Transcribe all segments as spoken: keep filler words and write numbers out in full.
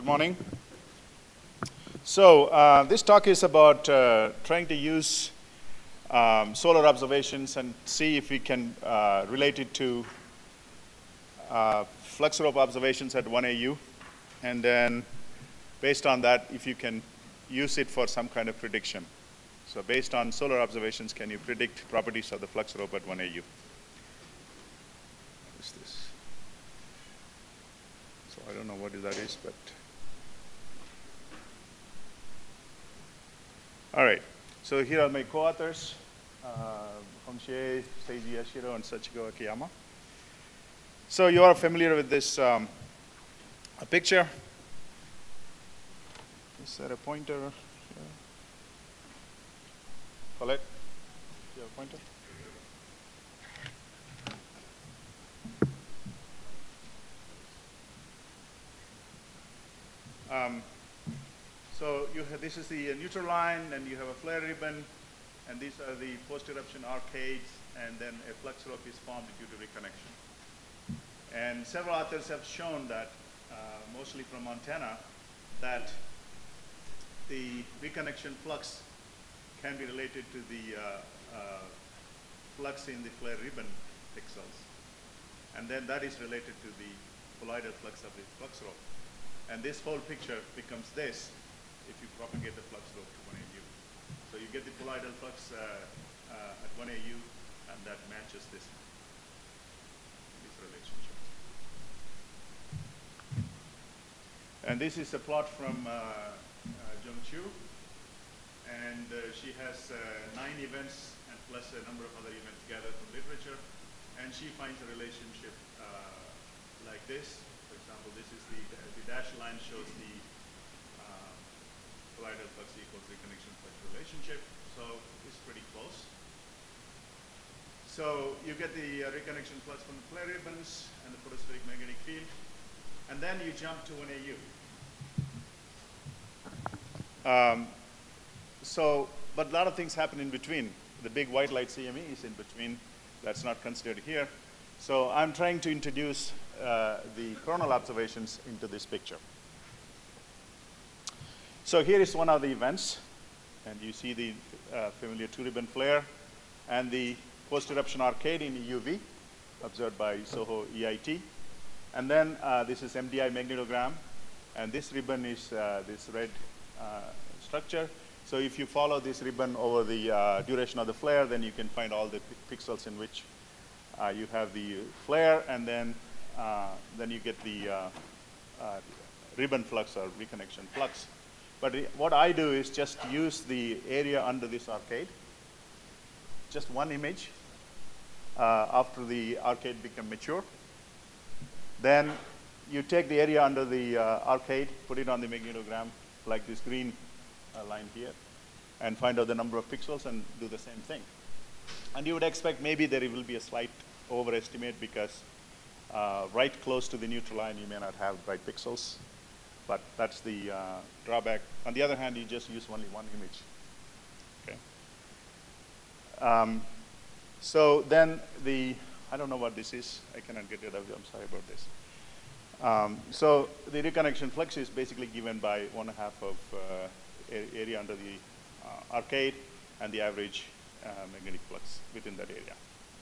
morning. So uh, this talk is about uh, trying to use um, solar observations and see if we can uh, relate it to uh, flux rope observations at one A U, and then based on that, if you can use it for some kind of prediction. So based on solar observations, can you predict properties of the flux rope at one A U? What is this? So I don't know what that is, but all right. So here are my co-authors, uh, Hongxue, Seiji Yashiro, and Sachiko Akiyama. So you are familiar with this um, a picture. Is there a pointer here? Colette, do you have a pointer? Um, so you have, this is the neutral line, and you have a flare ribbon, and these are the post-eruption arcades, and then a flux rope is formed due to reconnection. And several authors have shown that, uh, mostly from Montana, that the reconnection flux can be related to the uh, uh, flux in the flare ribbon pixels. And then that is related to the colloidal flux of the flux rope. And this whole picture becomes this if you propagate the flux rope to one A U. So you get the colloidal flux uh, uh, at one A U, and that matches this, this relationship. And this is a plot from uh, uh, Jung Chu. And uh, she has uh, nine events and plus a number of other events gathered from literature. And she finds a relationship uh, like this. For example, this is the, the dashed line shows the uh, colloidal flux equals reconnection flux relationship. So it's pretty close. So you get the uh, reconnection flux from the flare ribbons and the photospheric magnetic field. And then you jump to one A U. Um, So, but a lot of things happen in between. The big white light C M E is in between. That's not considered here. So I'm trying to introduce uh, the coronal observations into this picture. So here is one of the events. And you see the uh, familiar two-ribbon flare and the post-eruption arcade in E U V, observed by SOHO E I T. And then uh, this is M D I magnetogram. And this ribbon is uh, this red uh, structure. So if you follow this ribbon over the uh, duration of the flare, then you can find all the pixels in which uh, you have the flare, and then uh, then you get the uh, uh, ribbon flux or reconnection flux. But what I do is just use the area under this arcade, just one image uh, after the arcade become mature. Then you take the area under the uh, arcade, put it on the magnetogram like this green Uh, line here, and find out the number of pixels and do the same thing. And you would expect maybe there will be a slight overestimate because uh, right close to the neutral line you may not have bright pixels, but that's the uh, drawback. On the other hand, you just use only one image. Okay. Um, so then the, I don't know what this is. I cannot get rid of it. I'm sorry about this. Um, so the reconnection flux is basically given by one half of uh, area under the uh, arcade and the average uh, magnetic flux within that area.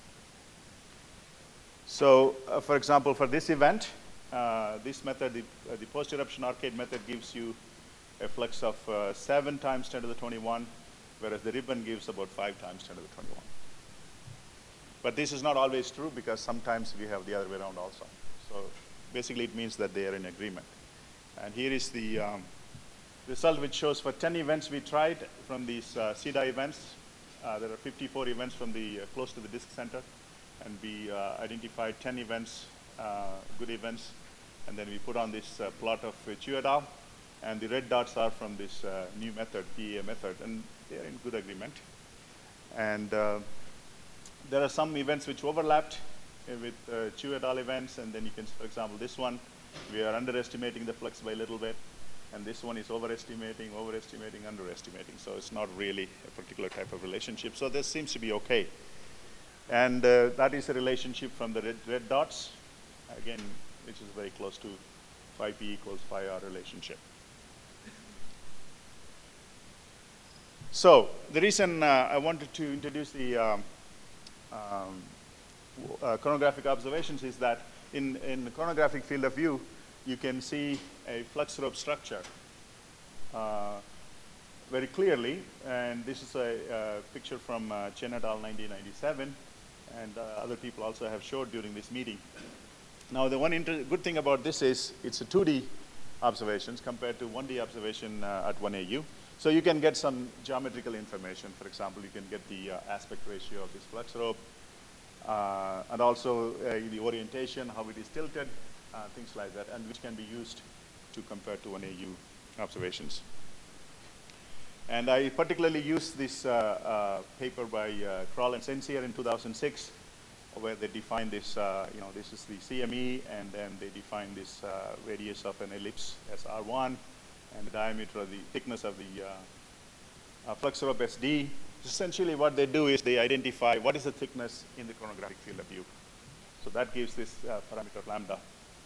So uh, for example, for this event, uh, this method, the, uh, the post-eruption arcade method gives you a flux of uh, seven times ten to the twenty-one, whereas the ribbon gives about five times ten to the twenty-one. But this is not always true because sometimes we have the other way around also. So basically it means that they are in agreement. And here is the um, result which shows for ten events we tried from these uh, C D A events. Uh, there are fifty-four events from the uh, close to the disk center, and we uh, identified ten events, uh, good events, and then we put on this uh, plot of uh, Chu et al. And the red dots are from this uh, new method, P E A method, and they are in good agreement. And uh, there are some events which overlapped uh, with uh, Chu et al. Events, and then you can, for example, this one, we are underestimating the flux by a little bit. And this one is overestimating, overestimating, underestimating. So it's not really a particular type of relationship. So this seems to be okay. And uh, that is a relationship from the red, red dots, again, which is very close to phi p equals phi r relationship. So the reason uh, I wanted to introduce the um, um, uh, chronographic observations is that in, in the chronographic field of view, you can see a flux rope structure uh, very clearly. And this is a, a picture from uh, Chen et al. nineteen ninety-seven. And uh, other people also have showed during this meeting. Now, the one good thing about this is it's a two D observations compared to one D observation uh, at one A U. So you can get some geometrical information. For example, you can get the uh, aspect ratio of this flux rope, uh, and also uh, the orientation, how it is tilted, uh, things like that, and which can be used to compare to one A U observations. And I particularly used this uh, uh, paper by uh, Kroll and Sensier in two thousand six, where they define this, uh, you know, this is the C M E, and then they define this uh, radius of an ellipse as R one, and the diameter of the thickness of the uh, uh, flux rope S D. Essentially what they do is they identify what is the thickness in the chronographic field of view. So that gives this uh, parameter lambda.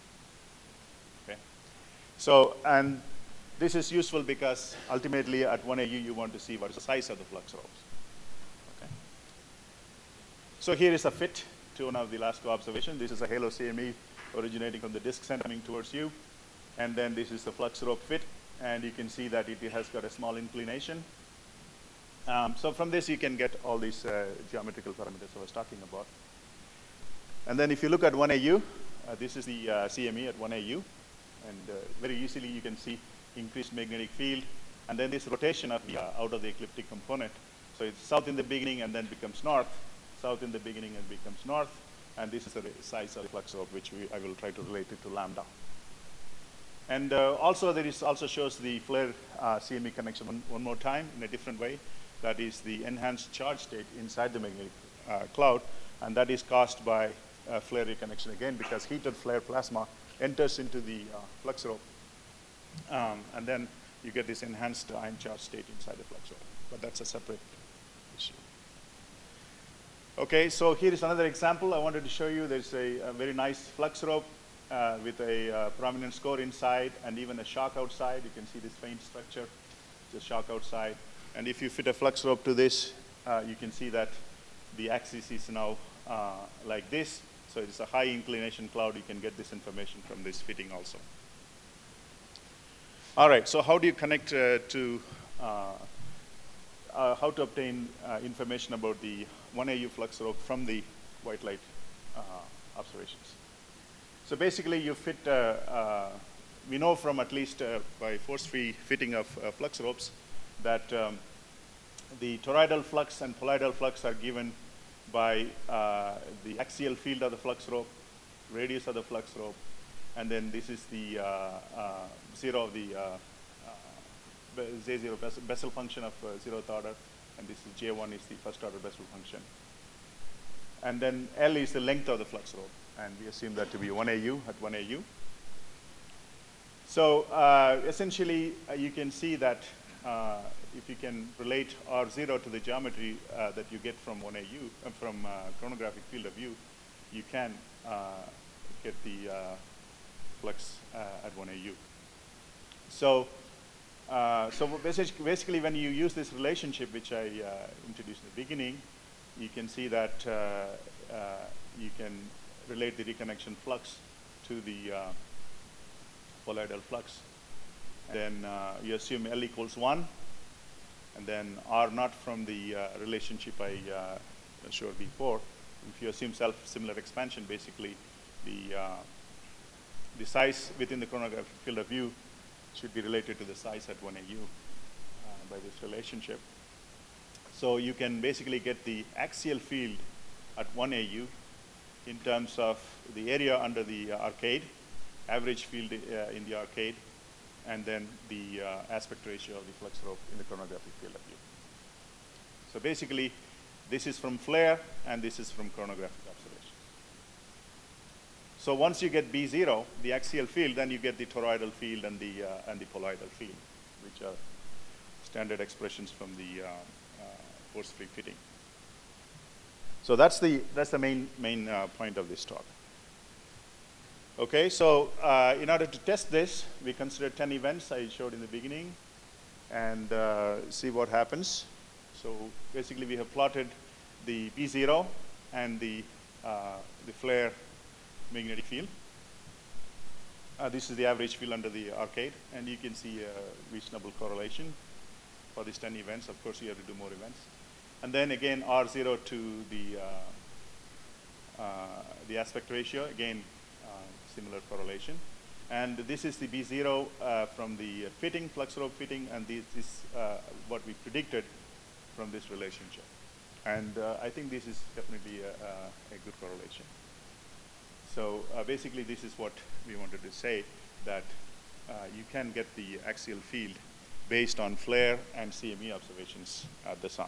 Okay. So, and this is useful because ultimately at one A U you want to see what is the size of the flux ropes. Okay. So here is a fit to one of the last two observations. This is a halo C M E originating from the disk center coming towards you. And then this is the flux rope fit. And you can see that it has got a small inclination. Um, so from this, you can get all these uh, geometrical parameters I was talking about. And then if you look at one A U, uh, this is the uh, C M E at one A U. And uh, very easily, you can see increased magnetic field. And then this rotation of the uh, out of the ecliptic component. So it's south in the beginning and then becomes north. South in the beginning and becomes north. And this is the size of the flux rope, which we, I will try to relate it to lambda. And uh, also, there is also shows the flare uh, C M E connection one, one more time in a different way. That is the enhanced charge state inside the magnetic uh, cloud. And that is caused by uh, flare reconnection again, because heated flare plasma enters into the uh, flux rope. Um, and then you get this enhanced ion charge state inside the flux rope. But that's a separate issue. Okay, so here is another example I wanted to show you. There's a, a very nice flux rope uh, with a uh, prominence core inside and even a shock outside. You can see this faint structure, the shock outside. And if you fit a flux rope to this, uh, you can see that the axis is now uh, like this. So it's a high inclination cloud. You can get this information from this fitting also. All right, so how do you connect uh, to, uh, uh, how to obtain uh, information about the one A U flux rope from the white light uh, observations? So basically you fit, uh, uh, we know from at least uh, by force-free fitting of uh, flux ropes that um, the toroidal flux and poloidal flux are given by uh, the axial field of the flux rope, radius of the flux rope, and then this is the uh, uh, zero of the uh, uh, Z zero Bessel, Bessel function of uh, zeroth order, and this is J one is the first order Bessel function. And then L is the length of the flux rope, and we assume that to be one A U at one A U. So uh, essentially, uh, you can see that uh, if you can relate R zero to the geometry uh, that you get from one A U, uh, from uh, chronographic field of view, you can uh, get the uh, flux uh, at one A U. So, uh, so basically, basically, when you use this relationship, which I uh, introduced in the beginning, you can see that uh, uh, you can relate the reconnection flux to the uh, poloidal flux. Then uh, you assume L equals one, and then R naught from the uh, relationship I uh, showed before. If you assume self-similar expansion, basically the uh, the size within the chronographic field of view should be related to the size at one A U uh, by this relationship. So you can basically get the axial field at one A U in terms of the area under the uh, arcade, average field uh, in the arcade, and then the uh, aspect ratio of the flux rope in the chronographic field of view. So basically, this is from flare, and this is from chronographic observation. So once you get B zero, the axial field, then you get the toroidal field and the, uh, and the poloidal field, which are standard expressions from the uh, uh, force-free fitting. So that's the, that's the main, main uh, point of this talk. Okay, so uh, in order to test this, we considered ten events I showed in the beginning and uh, see what happens. So basically we have plotted the B zero and the, uh, the flare magnetic field. Uh, this is the average field under the arcade, and you can see a reasonable correlation for these ten events. Of course, you have to do more events. And then again, R zero to the, uh, uh, the aspect ratio, again, uh, similar correlation. And this is the B zero uh, from the fitting, flux rope fitting, and this is uh, what we predicted from this relationship. And uh, I think this is definitely a, a, a good correlation. So uh, basically, this is what we wanted to say, that uh, you can get the axial field based on flare and C M E observations at the sun.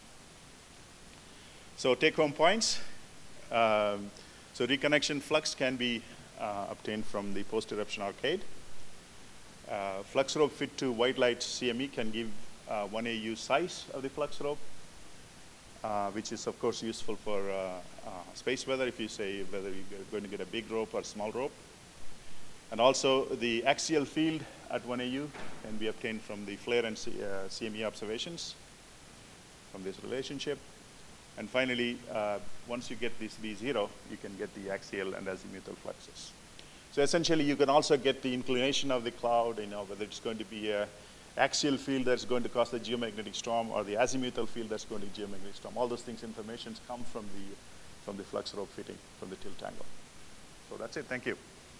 So take-home points. Um, so reconnection flux can be uh, obtained from the post-eruption arcade. Uh, flux rope fit to white light C M E can give uh, one A U size of the flux rope, uh, which is of course useful for uh, uh, space weather, if you say whether you're going to get a big rope or small rope. And also the axial field at one A U can be obtained from the flare and C, uh, C M E observations from this relationship. And finally, uh, once you get this B zero, you can get the axial and azimuthal fluxes. So essentially, you can also get the inclination of the cloud, you know, whether it's going to be a axial field that's going to cause the geomagnetic storm or the azimuthal field that's going to geomagnetic storm. All those things, informations come from the, from the flux rope fitting, from the tilt angle. So that's it, thank you.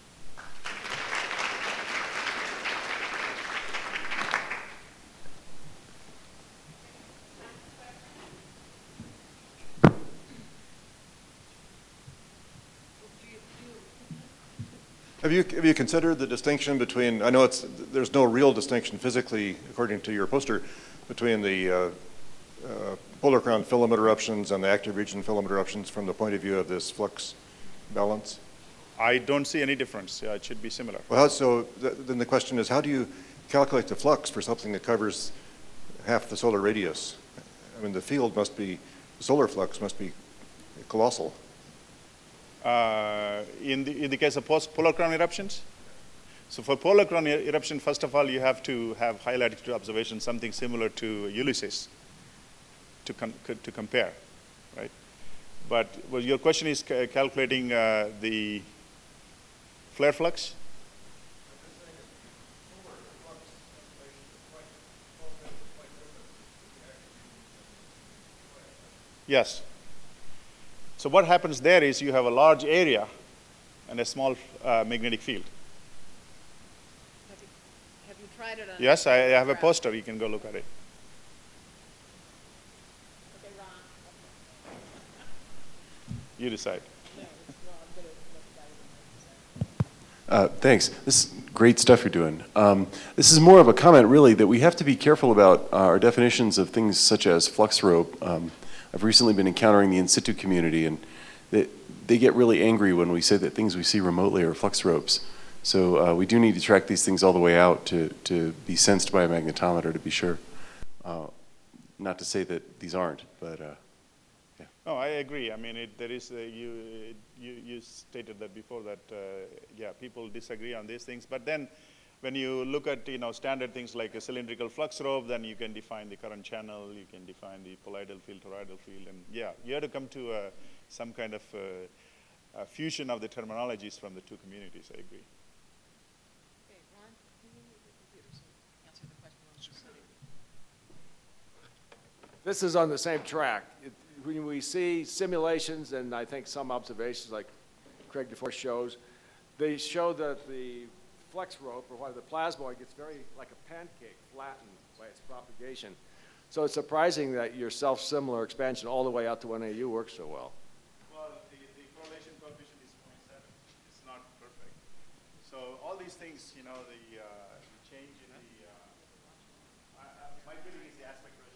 Have you, have you considered the distinction between, I know it's, there's no real distinction physically, according to your poster, between the uh, uh, polar crown filament eruptions and the active region filament eruptions from the point of view of this flux balance? I don't see any difference. Yeah, it should be similar. Well, how, so th then the question is, how do you calculate the flux for something that covers half the solar radius? I mean, the field must be, the solar flux must be colossal. Uh, in, the, in the case of post polar crown eruptions? So for polar crown er eruption, first of all, you have to have high latitude observation, something similar to Ulysses to, com to compare, right? But well, your question is ca calculating uh, the flare flux? Yes. So what happens there is you have a large area and a small uh, magnetic field. Have you, have you tried it on? Yes, I, I have a poster. You can go look at it. Okay, Ron. You decide. No, it's, well, I'm gonna let the guy Uh, thanks. This is great stuff you're doing. Um, this is more of a comment, really, that we have to be careful about uh, our definitions of things such as flux rope. Um, I've recently been encountering the in situ community, and they, they get really angry when we say that things we see remotely are flux ropes. So uh, we do need to track these things all the way out to, to be sensed by a magnetometer, to be sure. Uh, not to say that these aren't, but uh, yeah. No, I agree. I mean, it, there is, a, you, it, you, you stated that before that, uh, yeah, people disagree on these things. But then when you look at, you know, standard things like a cylindrical flux rope, then you can define the current channel, you can define the poloidal field, toroidal field, and yeah, you have to come to uh, some kind of uh, a fusion of the terminologies from the two communities, I agree. Okay, Ron, can you move your computer so you answer the question on the side? This is on the same track. It, when we see simulations, and I think some observations like Craig DeForest shows, they show that the flex rope, or why the plasmoid, gets very like a pancake, flattened by its propagation. So it's surprising that your self-similar expansion all the way out to one A U works so well. Well, the, the correlation coefficient is zero point seven. It's not perfect. So all these things, you know, the, uh, the change in the, uh, I, I, my feeling is the aspect ratio.